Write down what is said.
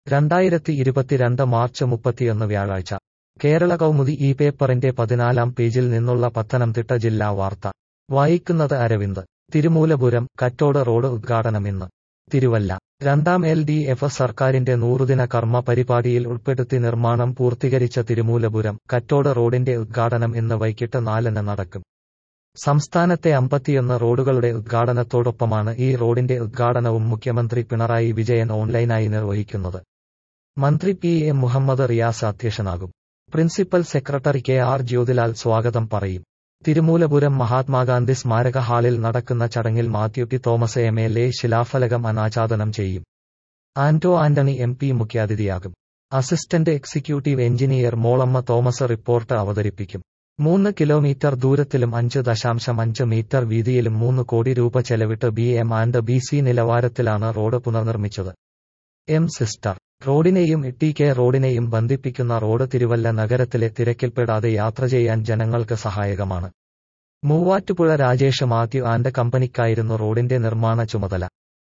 2022 March 31 വ്യാഴാഴ്ച കേരള കൗമുദി ഈ പേപ്പറിന്റെ 14-ാം പേജിൽ നിന്നുള്ള പത്തനംതിട്ട ജില്ലാ വാർത്ത വായിക്കുന്നത് അരവിന്ദ്. തിരുമൂലപുരം കറ്റോട് റോഡ് ഉദ്ഘാടനം ഇന്ന്. തിരുവല്ല. രണ്ടാം LDF സർക്കാരിന്റെ 100-ദിന കർമ്മ പരിപാടിയിൽ ഉൾപ്പെടുത്തി നിർമ്മാണം പൂർത്തീകരിച്ച തിരുമൂലപുരം കറ്റോട് റോഡിന്റെ ഉദ്ഘാടനം ഇന്ന് വൈകിട്ട് 4-ന് നടക്കും. സംസ്ഥാനത്തെ 51 റോഡുകളുടെ ഉദ്ഘാടനത്തോടൊപ്പമാണ് ഈ റോഡിന്റെ ഉദ്ഘാടനവും മുഖ്യമന്ത്രി പിണറായി വിജയൻ ഓൺലൈനായി നിർവഹിക്കുന്നത്. മന്ത്രി P.A. മുഹമ്മദ് റിയാസ് അധ്യക്ഷനാകും. Principal secretary K.R. ജ്യോതിലാൽ സ്വാഗതം പറയും. തിരുമൂലപുരം മഹാത്മാഗാന്ധി സ്മാരക ഹാളിൽ നടക്കുന്ന ചടങ്ങിൽ മാത്യു ടി തോമസ് MLA ശിലാഫലകം അനാച്ഛാദനം ചെയ്യും. ആന്റോ ആന്റണി MP മുഖ്യാതിഥിയാകും. Assistant executive engineer Molamma Thomas report അവതരിപ്പിക്കും. 3 കിലോമീറ്റർ ദൂരത്തിലും 5.5 മീറ്റർ വീതിയിലും 3 കോടി രൂപ ചെലവിട്ട് BM&BC നിലവാരത്തിലാണ് റോഡ് പുനർനിർമ്മിച്ചത്. സിസ്റ്റർ റോഡിനെയും TK റോഡിനെയും ബന്ധിപ്പിക്കുന്ന റോഡ് തിരുവല്ല നഗരത്തിലെ തിരക്കിൽപ്പെടാതെ യാത്ര ചെയ്യാൻ ജനങ്ങൾക്ക് സഹായകമാണ്. മൂവാറ്റുപുഴ രാജേഷ് മാത്യു ആൻഡ് കമ്പനിക്കായിരുന്നു റോഡിന്റെ നിർമ്മാണ ചുമതല.